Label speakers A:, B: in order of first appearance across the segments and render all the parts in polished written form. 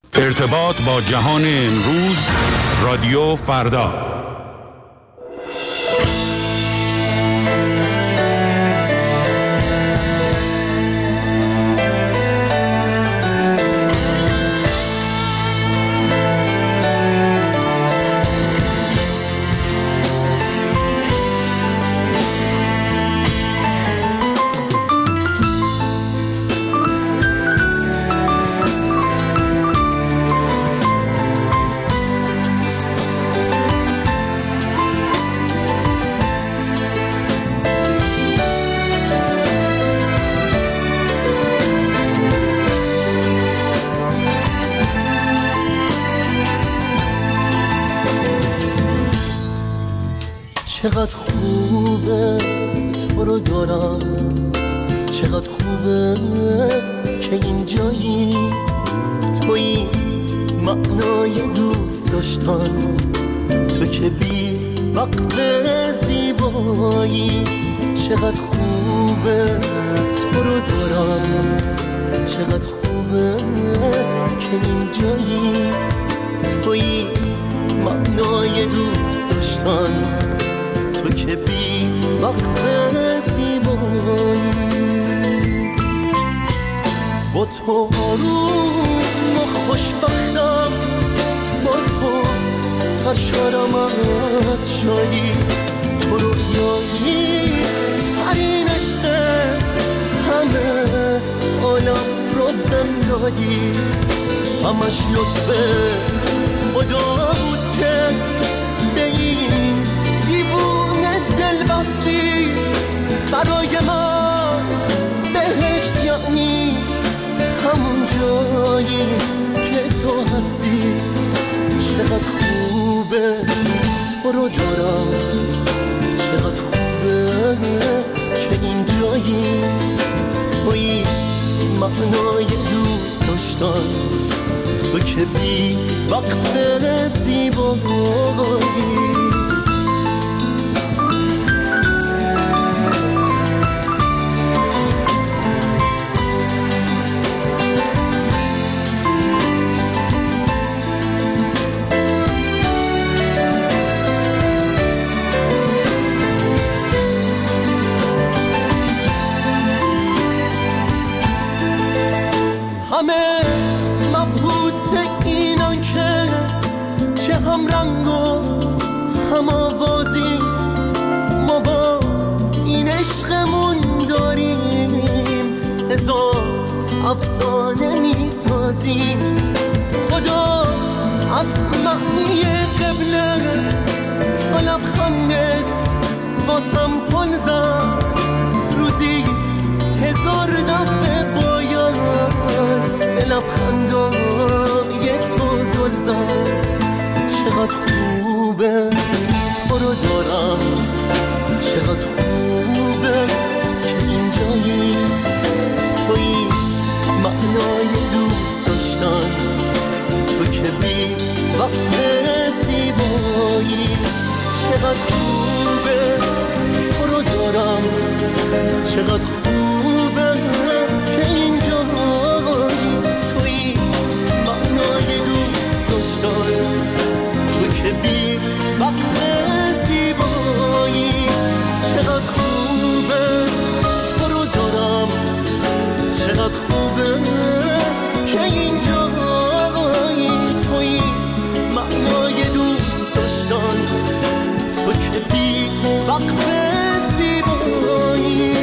A: ارتباط با جهان امروز، رادیو فردا.
B: چقدر خوبه تو رو دارم، چقدر خوبه که اینجایی، توی معنای دوست داشتن، تو که بی وقت زیبایی. چقدر خوبه تو رو دارم، چقدر خوبه که اینجایی، توی معنای دوست داشتن، تو که بی وقت زیبایی. با تو آروم و خوشبختم، با تو سرشارم از شادی، تو رویایی ترین عشق همه عالم رو بهم دادی. همش لطف خدا بود که به این دیوونه دل بستی. برای من بهشت یعنی همون جایی که تو هستی. چقدر خوبه تو رو دارم، چقدر خوبه که این جایی، توی معنای دوست داشتن، تو که بی وقت زیبایی. همه مبهوت اینان که چه هم رنگ و هم آوازی، ما با این عشقمون داریم هزار افسانه میسازیم. خدا از معنی قبله تا لبخندت واسم پل زد، روزی هزار دفعه باید به لبخندای تو زل زد. چقدر خوبه تو رو دارم، چقدر خوبه که اینجایی، توی معنای دوست داشتن، تو که بی وقت زیبایی. چقدر خوبه تو رو دارم، چقدر خوبه که اینجایی، توی معنای دوست داشتن، تو که بی وقت زیبایی. چقدر خوبه تو رو دارم، چقدر خوبه که اینجایی، توی معنای دوست داشتن، تو که بی وقت زیبایی.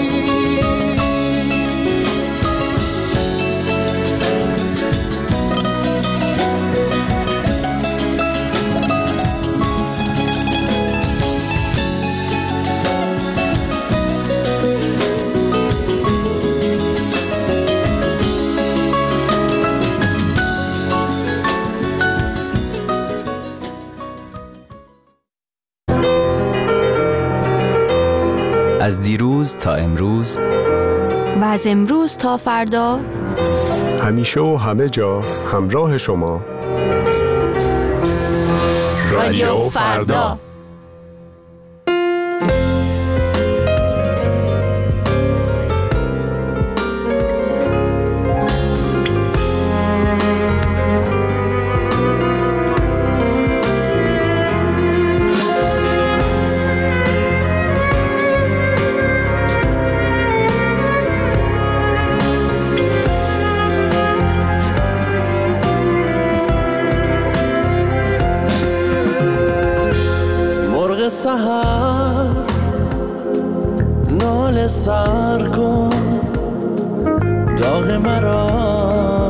C: از دیروز تا امروز
D: و از امروز تا فردا،
E: همیشه و همه جا همراه شما،
D: رادیو فردا.
B: سحر ناله سر کن، داغ مرا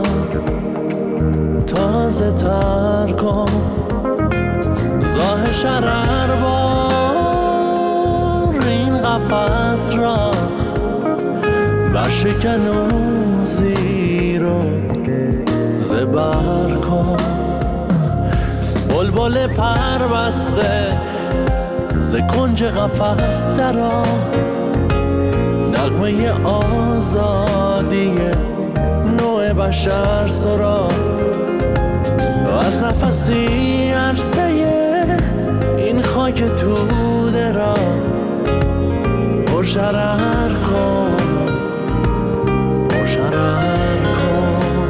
B: تازه تر کن، زاه شرر بار این قفس را برشکن و زیر و زبر کن. بلبل پر بسته ز کنج قفس درآ، نغمه آزادی نوع بشر سرا، از نفسی عرصه این خاک توده را پرشرر کن، پرشرر کن.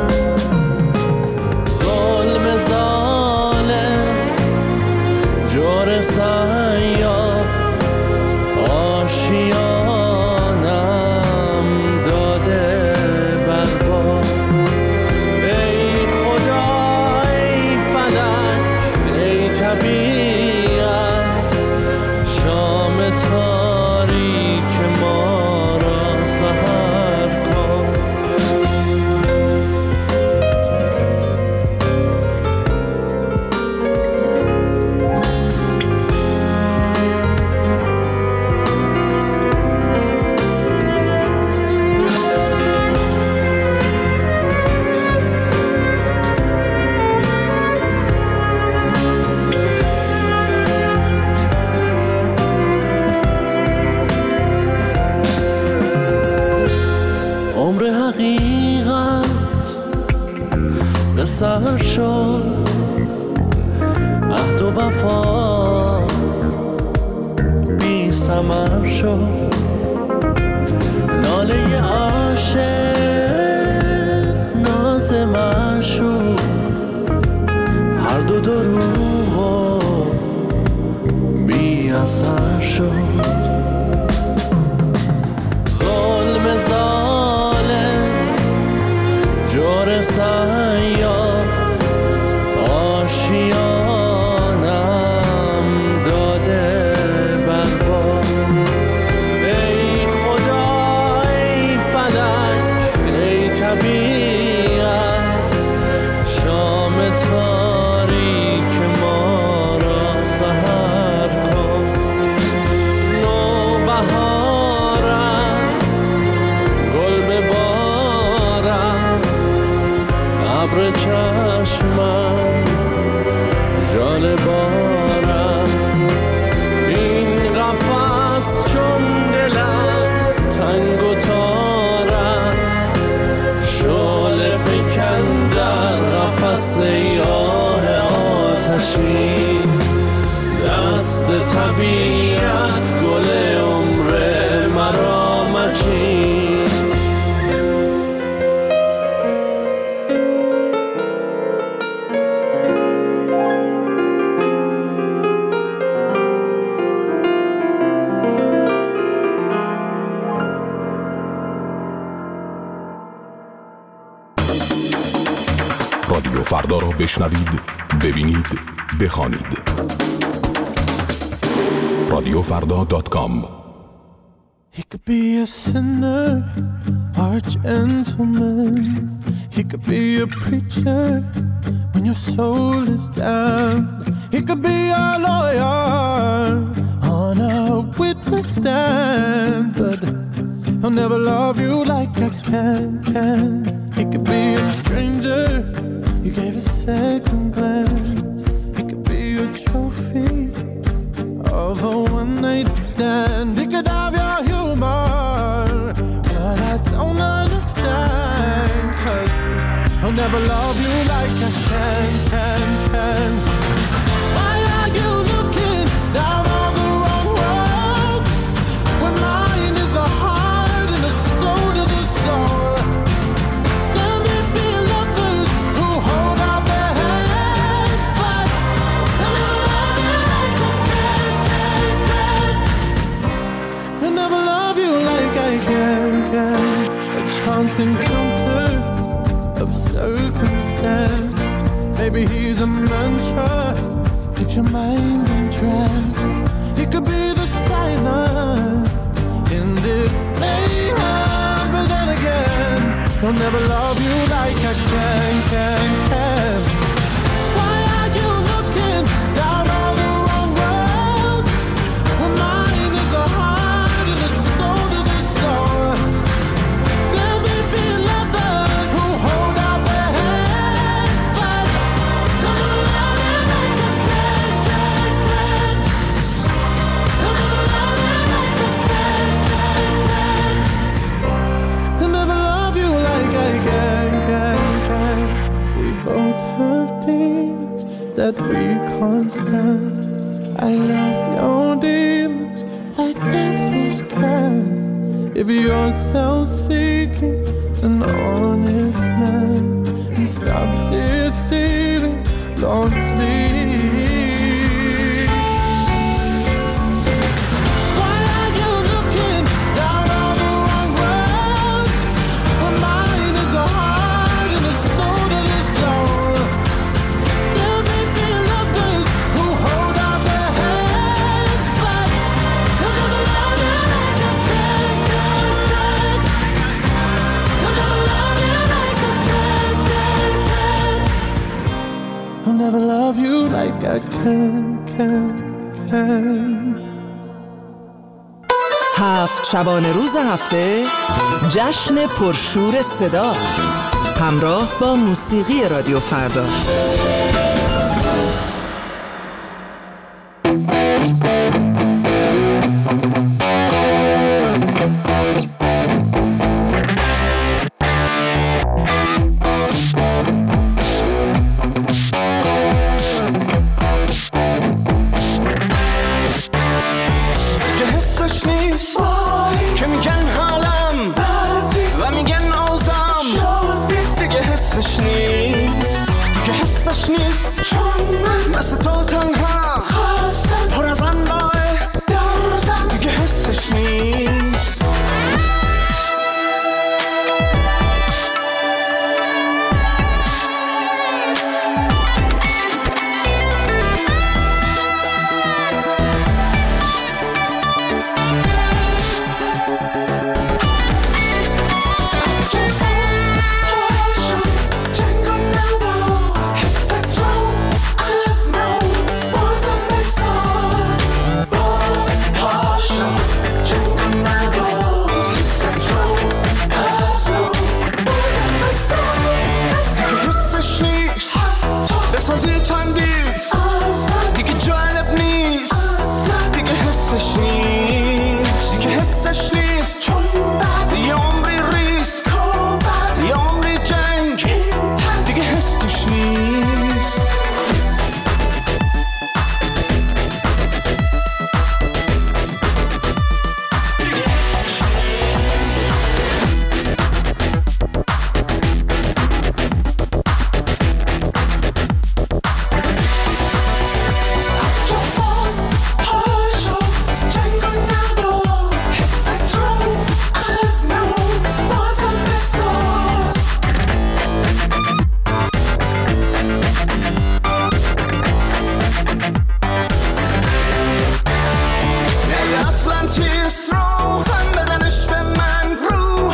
B: ظلم ظالم جور سیاه آشیانم داده برباد. ای خدا ای فلک ای طبیعت، شام تاریک ما را سحر کن. سر شد عهد و وفا بی ثمر شد، ناله عاشق ناز معشوق هر دو دروغ و بی اثر شد. ظلم ظالم جور سیاه آشیانم داده برباد. ای خدا ای فلک ای طبیعت، شام تاریک ما را سحر کن. نوبهار است گل به بار است، ابر چشمم جال بار است. این قفس چون دلم تنگ و تار است، شعله فکن در قفس سیاه آتشی، دست طبیعت گل عمر مرا مچین.
F: رادیو فردا را بشنوید، ببینید، بخوانید. radiofardha.com.
B: He could be a sinner or a gentleman. He could be a preacher when your soul is down. He could be a lawyer on a witness stand, but he'll never love you like I can. He could be a stranger you gave a second glance. He could be a trophy of a one-night stand. He could have your humor, but I don't understand, 'cause he'll never love you like I can. Why are you looking down on the wrong road, when mine is the heart and the soul to the soul? Let me be lovers who hold out their hands, but they'll never love you like I can. They'll never love you like I can. A chance encounter of circumstance. Maybe he's a mantra that your mind entranced. He could be the silence in this mayhem, but then again, he'll never love you like I can. Why are you looking down all the wrong road? Well, mine is the heart and the soul to the soul. There may be lovers who hold out their hands, but they'll never love you like I can. They'll never love you like I can. They'll never love you like I can. We both have demons that we can't stand. I love your demons like devils can. If you're self-seeking, an honest man, and stop deceiving, Lord, please. Why are you looking down all the wrong roads? Well, mine is the heart and the soul to the soul. There may be lovers who hold out their hands, but they'll never love you like I can. They'll never love you like I can. I'll never love you like I can.
G: هفت شبانه روز هفته جشن پرشور صدا همراه با موسیقی رادیو فردا.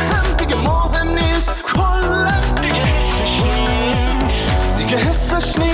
B: حسش نیست